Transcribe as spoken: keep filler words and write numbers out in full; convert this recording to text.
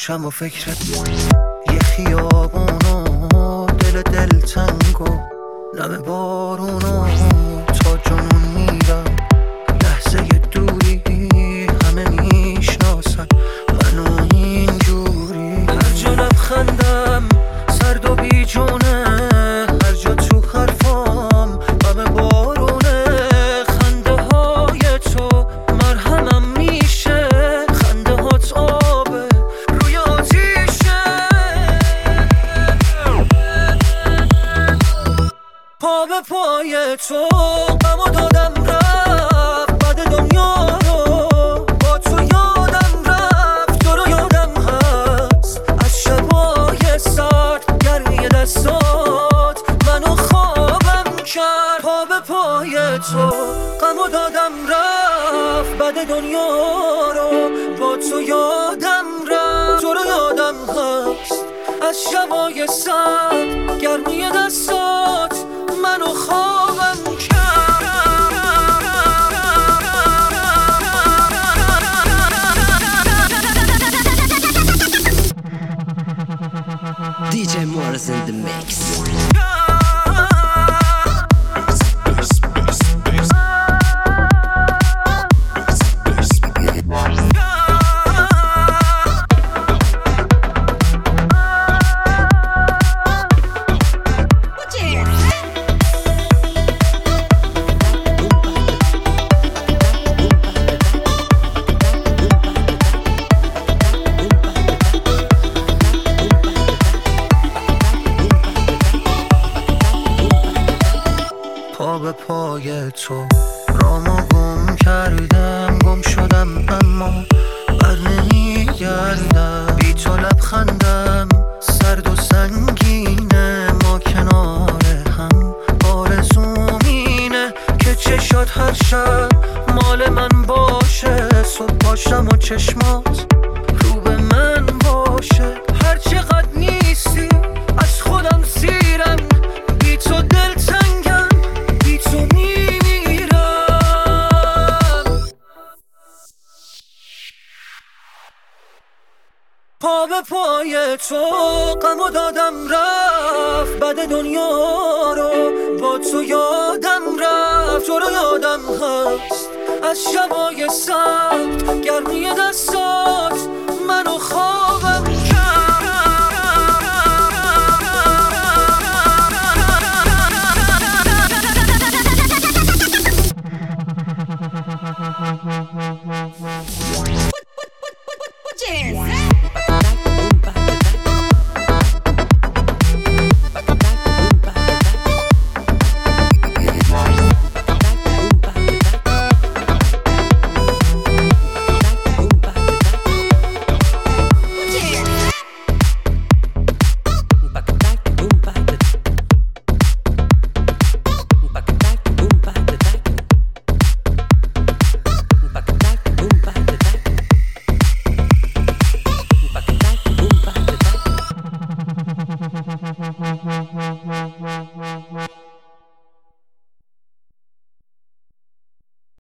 باشم و فکرت یه خیابونو دل دل تنگو نم بارونو تا جنون میرم لحظه دوری همه میشناسن منو اینجوری هر جا لبخندم سرد و بیجونه هر جا تو حرفام همه بارونه خنده های تو مرهمم میشه خنده هات آبه روی آتیشه پا به پای تو غمو دادم رفت بعد دنیا رو با تو یادم رفت تو رو یادم هست از شبای سرد گرمی دستات منو خوابم کرد پا به پای تو غمو دادم رفت بعد دنیا رو با تو یادم رفت تو رو یادم هست از شبای سرد گرمی دستات منو خوابم کرد دی جی Morris in the mix. پا به پای تو رامو گم کردم گم شدم اما بر نمیگردم بی تو لبخندم سرد و سنگینه ما کنار هم آرزوم اینه که چشات هر شب مال من باشه صبح باشم و چشمات رو به من باشه هر چقدر نیستی از خودم سیرم بی تو دل تنگم بی تو میمیرم پا به پای تو غمو دادم رفت بعد دنیا رو با تو یادم رفت تو رو یادم هست از شبای سرد گرمی دستات منو خوابم